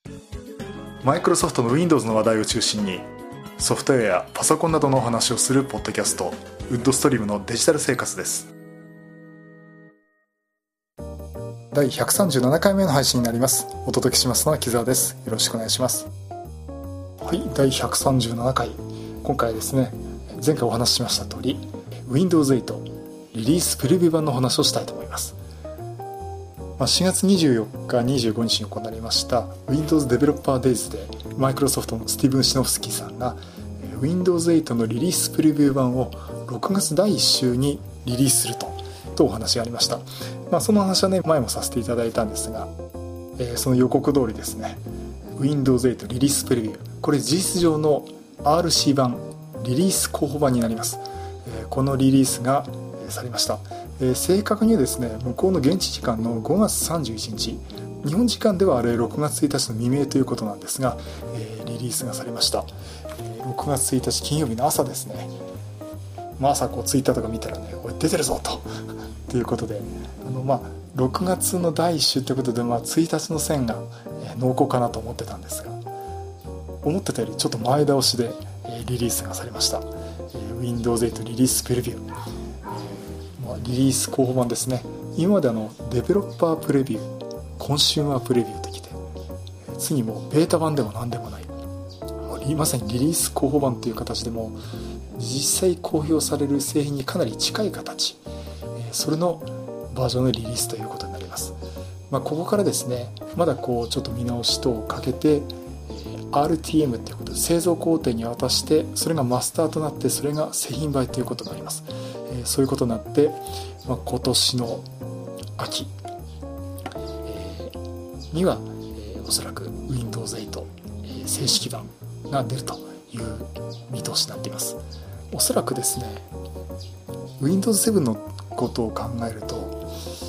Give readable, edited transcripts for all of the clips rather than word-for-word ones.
マイクロソフトの Windows の話題を中心にソフトウェアやパソコンなどのお話をするポッドキャスト、ウッドストリームのデジタル生活です。第137回目の配信になります。お届けしますのは木澤です。よろしくお願いします。はい、第137回、今回はですね、前回お話ししました通り Windows 8リリースプレビュー版のお話をしたいと思います。4月24日25日に行われました Windows Developer Days でマイクロソフトのスティーブン・シノフスキーさんが Windows 8のリリースプレビュー版を6月第1週にリリースするとお話がありました。その話はね、前もさせていただいたんですが、その予告通りですね、 Windows 8リリースプレビュー、これ事実上の RC 版リリース候補版になります。このリリースがされました。正確にはですね、向こうの現地時間の5月31日、日本時間ではあれ6月1日の未明ということなんですが、リリースがされました。6月1日金曜日の朝ですね。朝ツイッターとか見たらね、おい出てるぞということで、6月の第1週ということで、1日の線が濃厚かなと思ってたんですが、思ってたよりちょっと前倒しでリリースがされました。Windows 8リリースプレビュー、リリース候補版ですね。今までデベロッパープレビュー、コンシューマープレビューときて、次もうベータ版でも何でもない、まさにリリース候補版という形でも実際公表される製品にかなり近い形、それのバージョンのリリースということになります。ここからですね、まだちょっと見直し等をかけて RTM ということで製造工程に渡して、それがマスターとなって、それが製品版ということになります。そういうことになって、今年の秋、には、おそらく Windows 8、正式版が出るという見通しになっています。おそらくですね、 Windows 7のことを考えると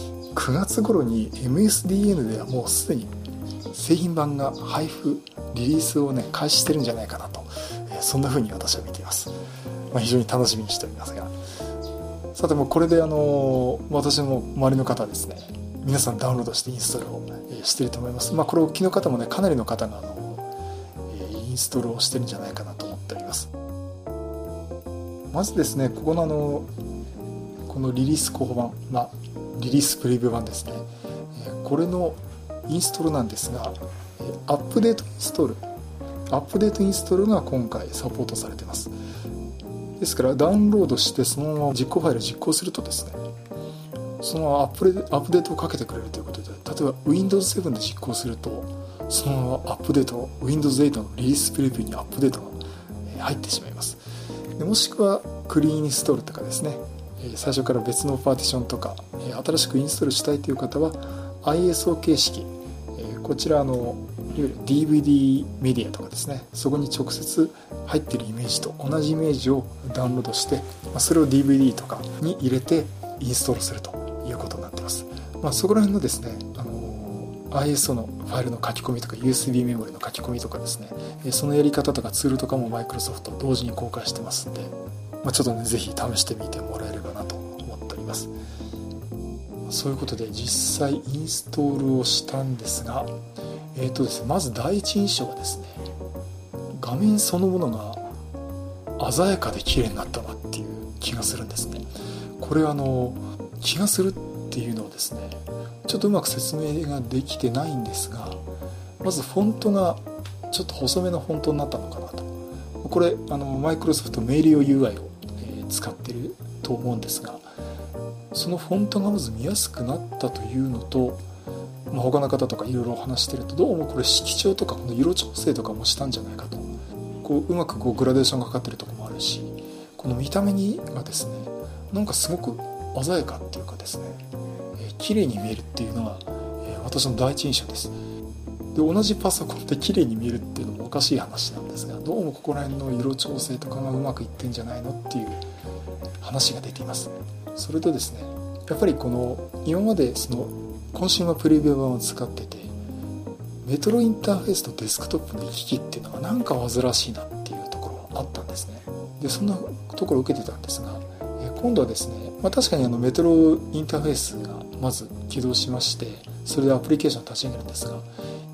9月頃に MSDN ではもうすでに製品版が配布リリースをね開始してるんじゃないかなと、そんな風に私は見ています。非常に楽しみにしておりますが、さてもうこれで私の周りの方はですね、皆さんダウンロードしてインストールをしていると思います。これお聞きの方もね、かなりの方がインストールをしてるんじゃないかなと思っております。まずですね、このリリース候補版、リリースプレビュー版ですね、これのインストールなんですが、アップデートインストールが今回サポートされています。ですからダウンロードしてそのまま実行ファイルを実行するとですね、そのままアップデートをかけてくれるということで、例えば Windows 7で実行すると、そのままアップデート、Windows 8のリリースプレビューにアップデートが入ってしまいます。でもしくはクリーンインストールとかですね、最初から別のパーティションとか新しくインストールしたいという方は ISO 形式、こちらいわゆる DVD メディアとかですね、そこに直接入っているイメージと同じイメージをダウンロードして、それを DVD とかに入れてインストールするということになっています。そこら辺のですね、ISO のファイルの書き込みとか USB メモリの書き込みとかですね、そのやり方とかツールとかもマイクロソフト同時に公開してますんで、ちょっとね、ぜひ試してみてもらえればなと思っております。そういうことで実際インストールをしたんですが、ですね、まず第一印象はですね、画面そのものが鮮やかで綺麗になったなっていう気がするんですね。これ気がするっていうのをですね、ちょっとうまく説明ができてないんですが、まずフォントがちょっと細めのフォントになったのかなと。これマイクロソフトメイル用 UI を、使っていると思うんですが、そのフォントがまず見やすくなったというのと、他の方とかいろいろ話してると、どうもこれ色調とかこの色調整とかもしたんじゃないかと、うまくグラデーションがかかってるところもあるし、この見た目がですね、なんかすごく鮮やかっていうかですね、綺麗に見えるっていうのが、私の第一印象です。で、同じパソコンで綺麗に見えるっていうのもおかしい話なんですが、どうもここら辺の色調整とかがうまくいってんじゃないのっていう話が出ています。それとですね、やっぱり今までそのコンシューマープレビュー版を使ってて、メトロインターフェースとデスクトップの行き来っていうのがなんか煩わしいなっていうところがあったんですね。で、そんなところを受けてたんですが、今度はですね、確かにメトロインターフェースがまず起動しまして、それでアプリケーションを立ち上げるんですが、一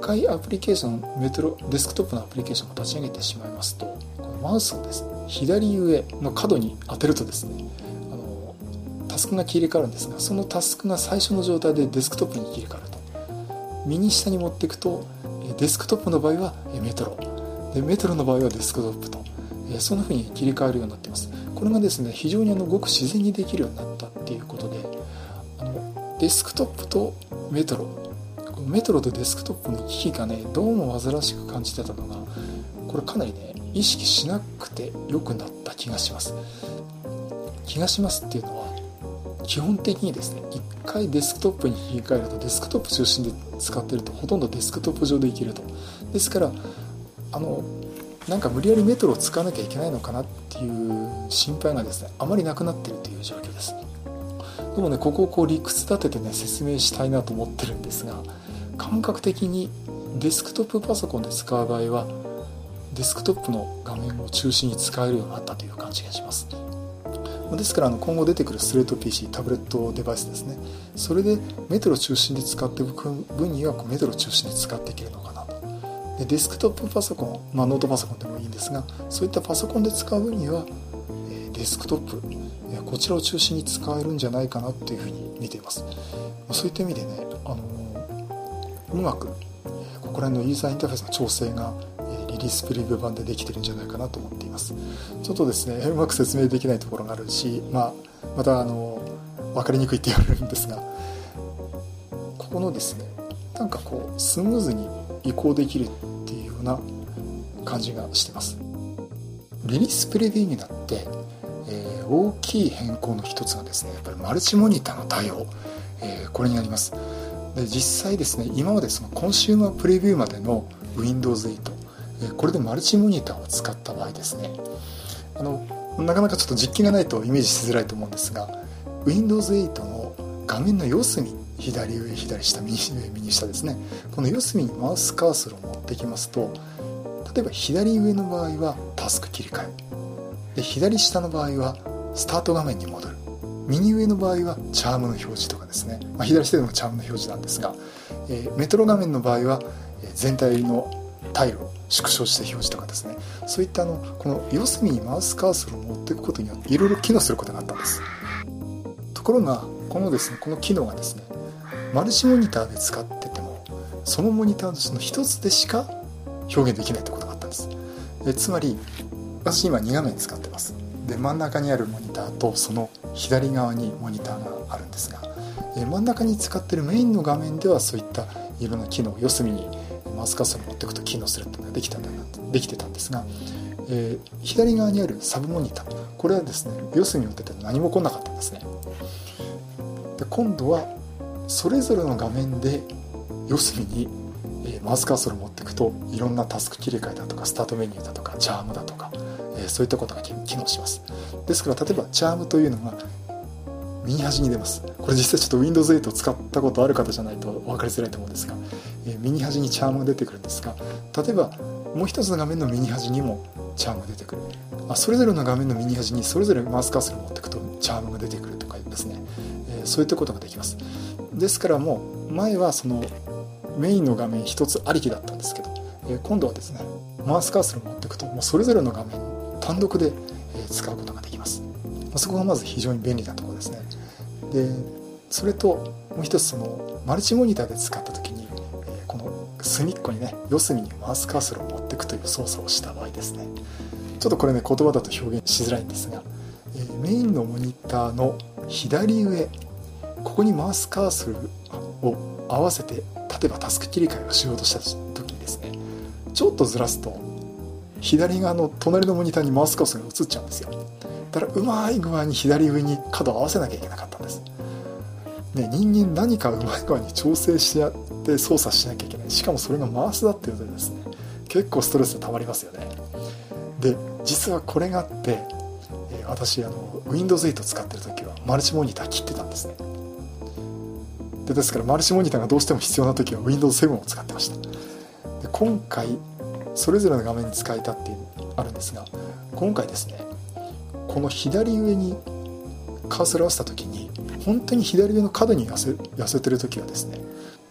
回アプリケーションメトロデスクトップのアプリケーションを立ち上げてしまいますと、このマウスをですね左上の角に当てるとですねタスクが切り替わるんですが、そのタスクが最初の状態でデスクトップに切り替わると、右下に持っていくとデスクトップの場合はメトロで、メトロの場合はデスクトップと、そんな風に切り替えるようになっています。これがですね非常にごく自然にできるようになったっていうことで、デスクトップとメトロとデスクトップの行き来がねどうも煩わしく感じてたのが、これかなりね意識しなくて良くなった気がしますっていうのは、基本的にですね一回デスクトップに切り替えるとデスクトップ中心で使ってるとほとんどデスクトップ上でいけると。ですからなんか無理やりメトロを使わなきゃいけないのかなっていう心配がですねあまりなくなっているという状況です。でもねここを理屈立ててね説明したいなと思ってるんですが、感覚的にデスクトップパソコンで使う場合はデスクトップの画面を中心に使えるようになったという感じがします。ですから今後出てくるスレッド PC タブレットデバイスですね、それでメトロ中心で使っていく分にはメトロ中心で使っていけるのかなと。でデスクトップパソコン、ノートパソコンでもいいんですが、そういったパソコンで使う分にはデスクトップこちらを中心に使えるんじゃないかなというふうに見ています。そういった意味でね、うまくここら辺のユーザーインターフェースの調整がリリースプレビュー版でできてるんじゃないかなと思っています。ちょっとですねうまく説明できないところがあるし、また分かりにくいって言われるんですが、ここのですねなんかスムーズに移行できるっていうような感じがしてます。リリースプレビューになって、大きい変更の一つがですねやっぱりマルチモニターの対応、これになります。で実際ですね今までそのコンシューマープレビューまでの Windows 8、これでマルチモニターを使った場合ですね、なかなかちょっと実機がないとイメージしづらいと思うんですが、 Windows 8の画面の四隅、左上左下右上右下ですね、この四隅にマウスカーソルを持ってきますと、例えば左上の場合はタスク切り替えで、左下の場合はスタート画面に戻る、右上の場合はチャームの表示とかですね、左下でもチャームの表示なんですが、メトロ画面の場合は全体のタイルを縮小して表示とかですね、そういったこの四隅にマウスカーソルを持っていくことによっていろいろ機能することがあったんです。ところがこの機能がですねマルチモニターで使っててもそのモニターの一つでしか表現できないってことがあったんです。つまり私今2画面使ってます。で真ん中にあるモニターとその左側にモニターがあるんですが、真ん中に使ってるメインの画面ではそういったいろんな機能、四隅にマウスカーソルを持っていくと機能するっていうのができてたんですが、左側にあるサブモニター、これはですね四隅を打ってて何も起こんなかったんですね。で今度はそれぞれの画面で四隅にマウスカーソルを持っていくといろんなタスク切り替えだとかスタートメニューだとかチャームだとか、そういったことが機能します。ですから例えばチャームというのが右端に出ます。これ実際ちょっと Windows 8を使ったことある方じゃないと分かりづらいと思うんですが、右端にチャームが出てくるんですが、例えばもう一つの画面の右端にもチャームが出てくる、それぞれの画面の右端にそれぞれマウスカーソルを持っていくとチャームが出てくるとかですね、そういったことができます。ですからもう前はそのメインの画面一つありきだったんですけど、今度はですねマウスカーソルを持っていくともうそれぞれの画面単独で使うことができます。そこがまず非常に便利なところですね。でそれともう一つそのマルチモニターで使った時に、この隅っこにね四隅にマウスカーソルを持っていくという操作をした場合ですね、ちょっとこれね言葉だと表現しづらいんですが、メインのモニターの左上、ここにマウスカーソルを合わせて例えばタスク切り替えをしようとした時にですね、ちょっとずらすと左側の隣のモニターにマウスカーソルが移っちゃうんですよ。だからうまい具合に左上に角を合わせなきゃいけなかったんです、人間何かうまい具合に調整し合って操作しなきゃいけない、しかもそれがマウスだっていうのでですね結構ストレスがたまりますよね。で実はこれがあって、私Windows 8使ってる時はマルチモニター切ってたんですね。ですからマルチモニターがどうしても必要な時は Windows 7を使ってました。で今回それぞれの画面に使えたっていうあるんですが、今回ですねこの左上にカーソルを合わせた時に本当に左上の角に寄せてる時はですね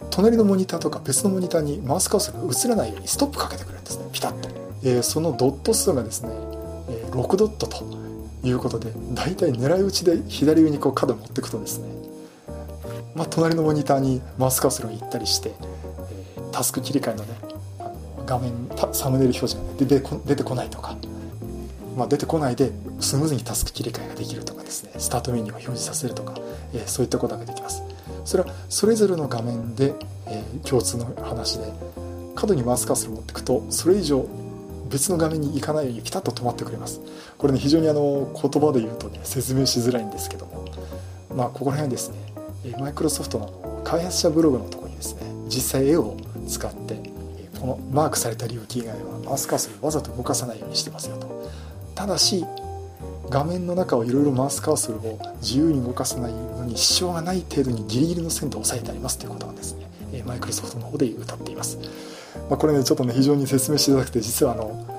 隣のモニターとか別のモニターにマウスカーソルが映らないようにストップかけてくれるんですね、ピタッと。そのドット数がですね、6ドットということで、だいたい狙い撃ちで左上にこう角を持っていくとですね、隣のモニターにマウスカーソルが行ったりして、タスク切り替えのね、画面サムネイル表示が、ね、出てこないとか、出てこないでスムーズにタスク切り替えができるとかですね、スタートメニューを表示させるとか、そういったことができます。それはそれぞれの画面で、共通の話で、角にマウスカーソルを持っていくとそれ以上別の画面に行かないようにピタッと止まってくれます。これね、非常に言葉で言うとね、説明しづらいんですけども、ここら辺ですね、マイクロソフトの開発者ブログのところにですね、実際絵を使ってこのマークされた領域以外はマウスカーソルをわざと動かさないようにしてますよと。ただし画面の中をいろいろマウスカーソルを自由に動かさないのに支障がない程度にギリギリの線で押さえてありますということがですね、マイクロソフトの方で歌っています。これね、ちょっとね、非常に説明しづらくて、実は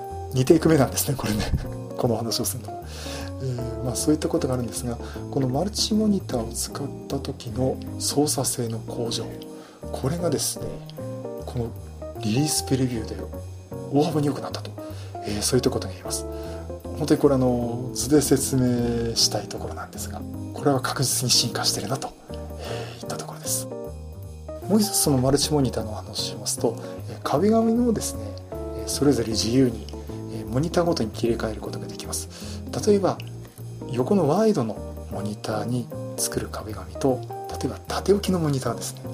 2テイク目なんですね、これねこの話をするのは。そういったことがあるんですが、このマルチモニターを使った時の操作性の向上、これがですね、このリリースプレビューで大幅に良くなったと、そういったことが言えます。本当にこれ図で説明したいところなんですが、これは確実に進化しているなといったところです。もう一つそのマルチモニターの話をしますと、壁紙もですね、それぞれ自由にモニターごとに切り替えることができます。例えば横のワイドのモニターに作る壁紙と、例えば縦置きのモニターですね、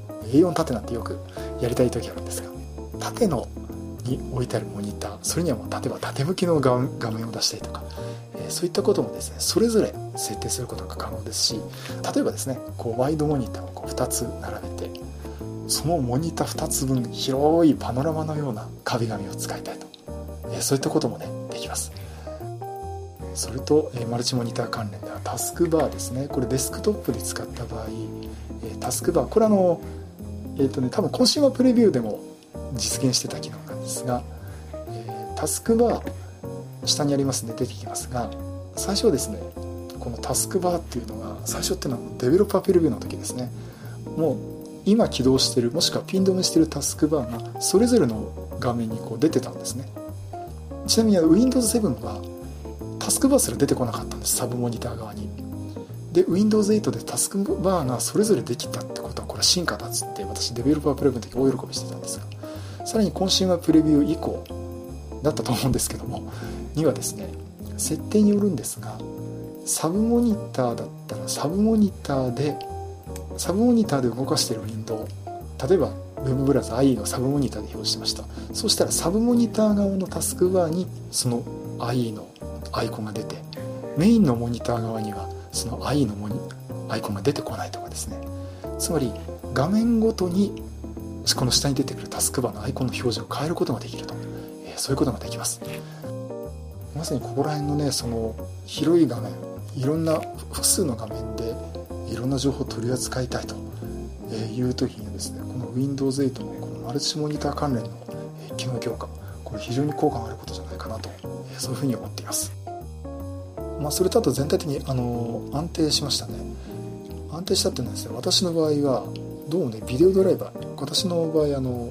A4 縦なんてよくやりたい時あるんですが、縦のに置いてあるモニター、それには例えば縦向きの画面を出したりとか、そういったこともですね、それぞれ設定することが可能ですし、例えばですね、ワイドモニターを2つ並べて、そのモニター2つ分広いパノラマのような壁紙を使いたいと、そういったこともね、できます。それと、マルチモニター関連ではタスクバーですね。これデスクトップで使った場合、タスクバー、これ多分コンシューマープレビューでも実現してた機能なんですが、タスクバー下にありますね、出てきますが、最初はですね、このタスクバーっていうのが、最初っていうのはデベロッパープレビューの時ですね、もう今起動している、もしくはピン止めしているタスクバーがそれぞれの画面に出てたんですね。ちなみにWindows 7はタスクバーすら出てこなかったんです、サブモニター側に。で Windows 8でタスクバーがそれぞれできたってことは、これは進化だっつって、私デベロッパープレビューの時大喜びしてたんですが、さらにコンシューマープレビュー以降だったと思うんですけどもにはですね、設定によるんですが、サブモニターだったらサブモニターで動かしているウィンドウ、例えばウェブブラウザ IE のサブモニターで表示してました。そしたらサブモニター側のタスクバーにその IE のアイコンが出て、メインのモニター側にはその IE のアイコンが出てこないとかですね。つまり画面ごとにこの下に出てくるタスクバーのアイコンの表示を変えることができると、そういうことができます。まさにここら辺のね、その広い画面、いろんな複数の画面でいろんな情報を取り扱いたいという時にですね、この Windows 8のこのマルチモニター関連の機能強化、これ非常に効果があることじゃないかなと、そういうふうに思っています。それとあと全体的に安定しましたね。安定したっていうのはですね、私の場合はどうもね、ビデオドライバー、私の場合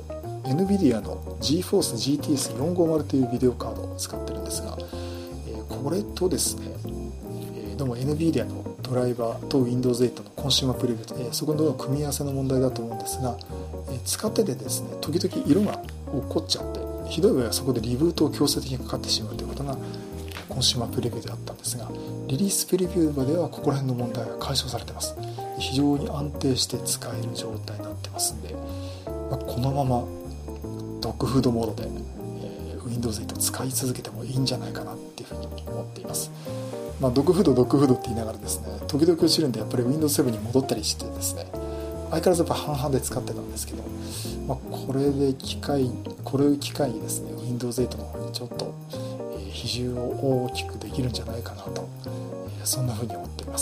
NVIDIA の GeForce GTS450 というビデオカードを使ってるんですが、これとですね、どうも NVIDIA のドライバーと Windows 8のコンシューマープレビュー、そこの組み合わせの問題だと思うんですが、使っててですね、時々色が落っこっちゃって、ひどい場合はそこでリブートを強制的にかかってしまうということがコンシューマープレビューであったんですが、リリースプレビューまではここら辺の問題が解消されています。非常に安定して使える状態になってますんで、このままドッグフードモードで、Windows 8を使い続けてもいいんじゃないかなっていうふうに思っています。ドッグフードって言いながらですね、時々落ちるんでやっぱり Windows 7に戻ったりしてですね、相変わらずやっぱ半々で使ってたんですけど、これを機会にですね、 Windows 8の方にちょっと比重を大きくできるんじゃないかなと、そんなふうに思っています。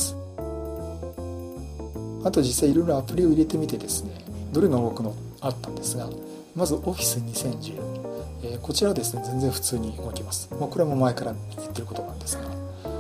あと実際いろいろアプリを入れてみてですね、どれが動くのあったんですが、まず Office 2010、こちらはですね全然普通に動きます。これはもう前から言ってることなんですが、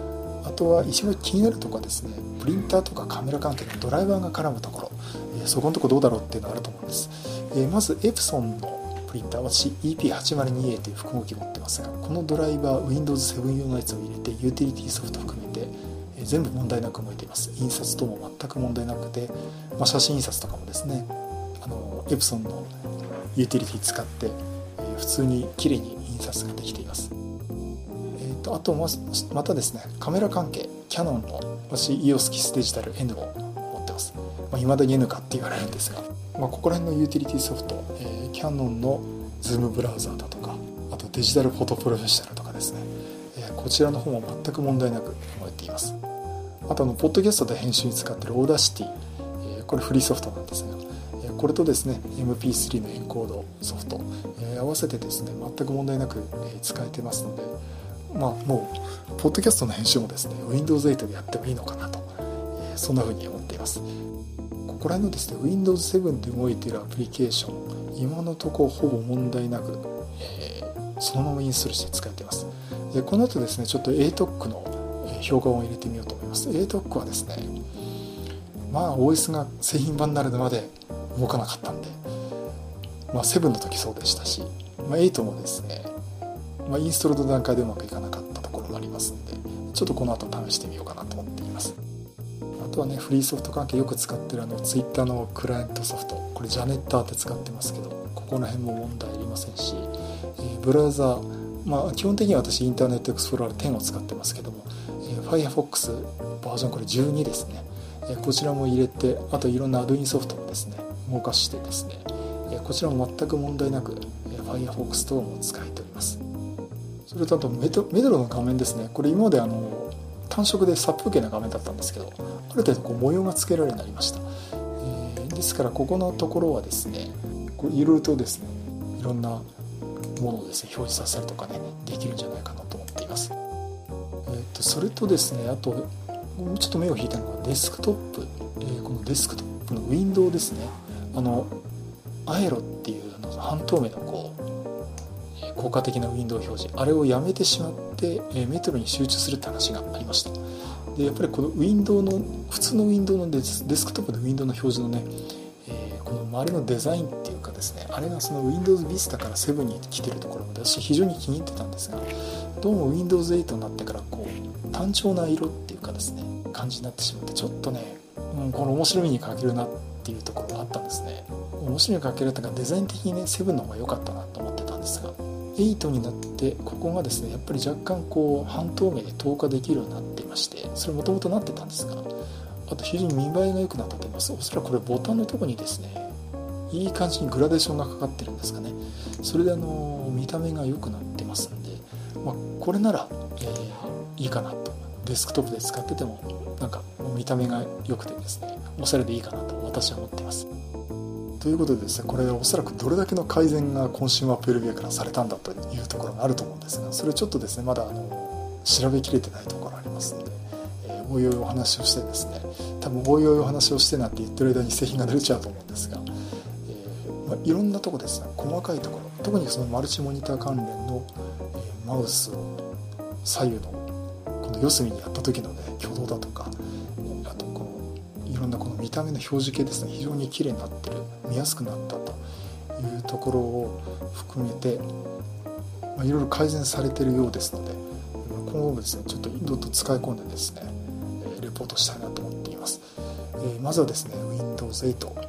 あとは一番気になるところはですね、プリンターとかカメラ関係のドライバーが絡むところ、そこのところどうだろうっていうのがあると思うんです。まずエプソンのプリンター、私 EP802A という複合機を持ってますが、このドライバー Windows 7用のやつを入れてユーティリティソフト含めて全部問題なく動いています。印刷とも全く問題なくて、写真印刷とかもですね、エプソンのユーティリティ使って普通に綺麗に印刷ができています。あとまたですね、カメラ関係、キヤノンの私 EOS KISS デジタル N を持ってます。未だに N かって言われるんですが、ここら辺のユーティリティソフト、キヤノンのズームブラウザーだとか、あとデジタルフォトプロフェッショナルとかですね、こちらの方も全く問題なく動いています。あとポッドキャストで編集に使っているオーダーシティ、これフリーソフトなんですが、これとですね MP3 のエンコードソフト、合わせてですね全く問題なく使えてますので、もうポッドキャストの編集もですね Windows 8でやってもいいのかなと、そんな風に思っています。ここら辺のですね Windows 7で動いているアプリケーション、今のところほぼ問題なく、そのままインストールして使えています。この後ですねちょっと ATOC の評価を入れてみようと思います。ATOC はですね、OS が製品版になるまで動かなかったんで、7の時そうでしたし、8もですね、インストールの段階でうまくいかなかったところもありますので、ちょっとこの後試してみようかなと思っています。あとはね、フリーソフト関係よく使ってるTwitter のクライアントソフト、これジャネッターって使ってますけど、ここら辺も問題ありませんし、ブラウザ基本的には私インターネットエクスプローラー10を使ってますけども、Firefox バージョンこれ12ですね、こちらも入れて、あといろんなアドインソフトもですね動かしてですね、こちらも全く問題なく Firefox 等も使えております。それとあとメドロの画面ですね、これ今まで単色で殺風景な画面だったんですけど、ある程度模様がつけられるようになりました。ですからここのところはですね、いろいろとですねいろんなものをですね表示させたりとかねできるんじゃないかなと思っています。それとですね、あとちょっと目を引いたのがデスクトップ、このデスクトップのウィンドウですね、アエロっていう半透明の効果的なウィンドウ表示、あれをやめてしまってメトロに集中するって話がありました。でやっぱりこのウィンドウの普通のウィンドウのデスクトップのウィンドウの表示のね、この周りのデザインっていうかですね、あれがその Windows Vista から7に来てるところまで私非常に気に入ってたんですが、どうも Windows 8になってから単調な色っていうかですね感じになってしまって、ちょっとね、この面白みに欠けるなっていうところがあったんですね。面白みに欠けるというかデザイン的にね7の方が良かったなと思ってたんですが、8になってここがですねやっぱり若干半透明で透過できるようになっていまして、それもともとなってたんですが、あと非常に見栄えが良くなったと思います。おそらくこれボタンのところにですねいい感じにグラデーションがかかってるんですかね。それで見た目が良くなってますんで、これなら、いいかなと。デスクトップで使っててもなんか見た目が良くてですねおしゃれでいいかなと私は思っています。ということでですね、これおそらくどれだけの改善がコンシューマープレビューからされたんだというところがあると思うんですが、それちょっとですねまだ調べきれてないところありますので、おいおいお話をしてですね、多分おいおいお話をしてなんて言ってる間に製品が出ちゃうと思うんですが、いろんなところですね、細かいところ、特にそのマルチモニター関連の、マウスを左右のこの四隅にやった時のね挙動だとか、あといろんなこの見た目の表示系ですね、非常に綺麗になってる、見やすくなったというところを含めて、いろいろ改善されているようですので、今後もですねちょっとどんどん使い込んでですねレポートしたいなと思っています。まずはですね Windows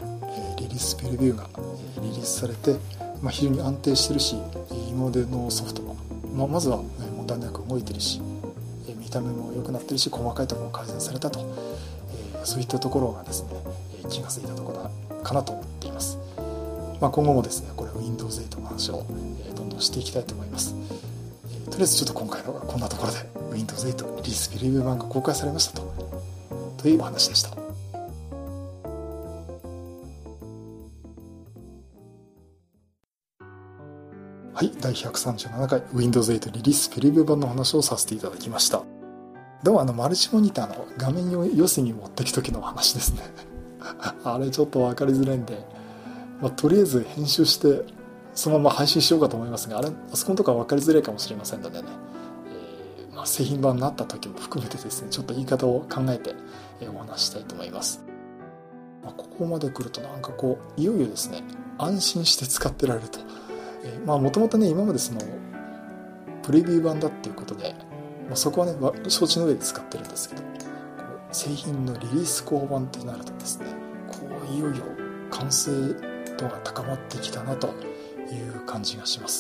8、リリースプレビューがリリースされて、非常に安定してるし、今までのソフトも、まずは問題なく動いてるし、見た目も良くなってるし、細かいところも改善されたと、そういったところがですね気がついたところかなと思っています。今後もですねこれ Windows 8の話をどんどんしていきたいと思います。とりあえずちょっと今回のはこんなところで Windows 8リリースプレビュー版が公開されましたというお話でした。はい、第137回 Windows 8リリースプレビュー版の話をさせていただきました。でもマルチモニターの画面を四隅に持ってきた時の話ですねあれちょっと分かりづらいんで、とりあえず編集してそのまま配信しようかと思いますが、あそこのとこは分かりづらいかもしれませんのでね、 製品版になった時も含めてですね、ちょっと言い方を考えてお話したいと思います。ここまで来るとなんかこういよいよですね、安心して使ってられると。もともとね、今までそのプレビュー版だっていうことで、そこはね承知の上で使ってるんですけど、製品のリリース公版ってなるとですね、いよいよ完成度が高まってきたなという感じがします。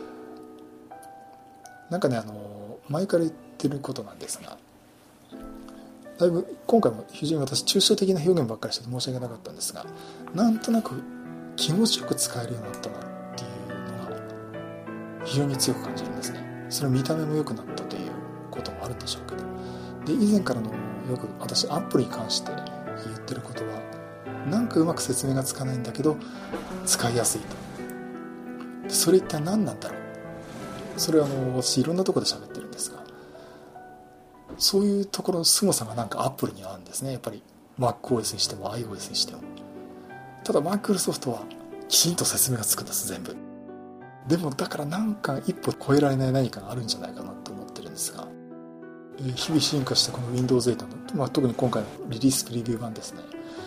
なんかね、前から言ってることなんですが、だいぶ今回も非常に私抽象的な表現ばっかりして申し訳なかったんですが、なんとなく気持ちよく使えるようになったなっていうのが非常に強く感じるんですね。それは見た目も良くなったということもあるんでしょうけど、で以前からのよく私アップルに関して言ってることは、なんかうまく説明がつかないんだけど使いやすいと。それ一体何なんだろう。それは私いろんなところで喋ってるんですが、そういうところの凄さがなんかアップルにはあるんですね。やっぱり MacOS にしても iOS にしても。ただマイクロソフトはきちんと説明がつくんです、全部。でもだからなんか一歩超えられない何かがあるんじゃないかなと思ってるんですが、日々進化したこの Windows 8の、特に今回のリリースプレビュー版ですね、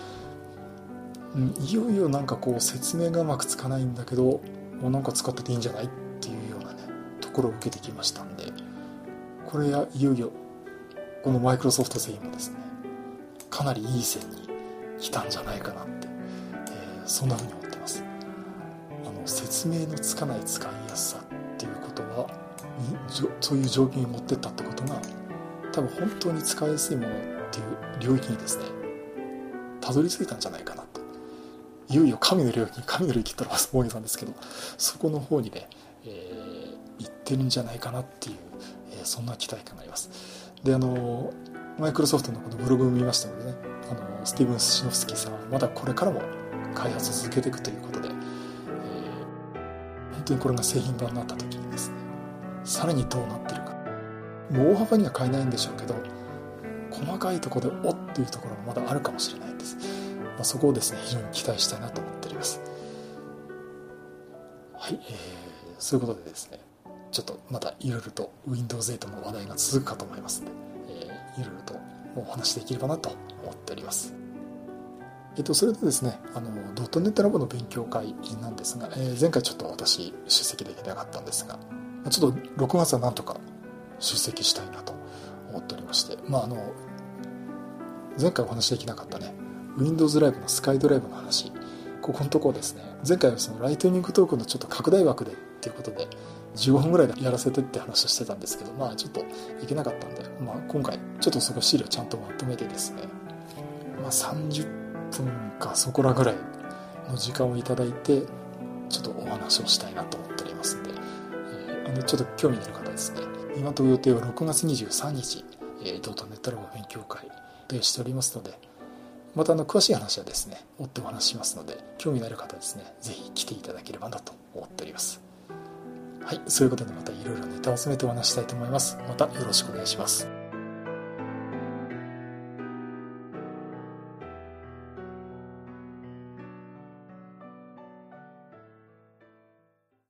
いよいよなんかこう説明がうまくつかないんだけど、もうなんか使ってていいんじゃないっていうようなねところを受けてきましたんで、これはいよいよこのマイクロソフト製品もですね、かなりいい線に来たんじゃないかなって、そんな風に思ってます。説明のつかない使いやすさっていうことはそういう状況に持ってったってことが、多分本当に使いやすいものっていう領域にですねたどり着いたんじゃないかなと。いよいよ神の領域って言ったら大げさなんですけど、そこの方にね、行ってるんじゃないかなっていう、そんな期待感があります。でマイクロソフトのこのブログを見ましたのでね、スティーブン・シノフスキーさんはまだこれからも開発を続けていくということで、本当にこれが製品版になった時にですね、さらにどうなってるか、もう大幅には変えないんでしょうけど、細かいところでおっていうところがまだあるかもしれないんです。そこをですね非常に期待したいなと思っております。はい、そういうことでですね、ちょっとまたいろいろと Windows 8の話題が続くかと思いますので、いろいろとお話できればなと思っております。それでですね、ドットネットラボの勉強会なんですが、前回ちょっと私出席できなかったんですが、ちょっと6月はなんとか出席したいなと思っておりまして、前回お話できなかったね Windows ライブのスカイドライブの話、ここのところですね、前回はそのライトニングトークのちょっと拡大枠でっていうことで15分ぐらいでやらせてって話をしてたんですけど、ちょっといけなかったんで、今回ちょっとそこ資料ちゃんとまとめてですね、30分かそこらぐらいの時間をいただいてちょっとお話をしたいなと思っておりますので、ちょっと興味のある方はですね、今のところ予定は6月23日、ドットネットラボ勉強会でしておりますので、また詳しい話はですね追ってお話ししますので、興味のある方はですねぜひ来ていただければなと思っております。はい、そういうことでまたいろいろネタを集めてお話したいと思います。またよろしくお願いします。